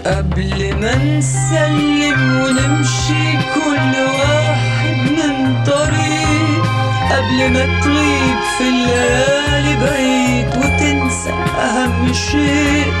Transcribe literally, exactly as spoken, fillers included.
قبل ما نسلم ونمشي كل واحد من طريق، قبل ما تغيب في الليالي بعيد وتنسى أهم شيء،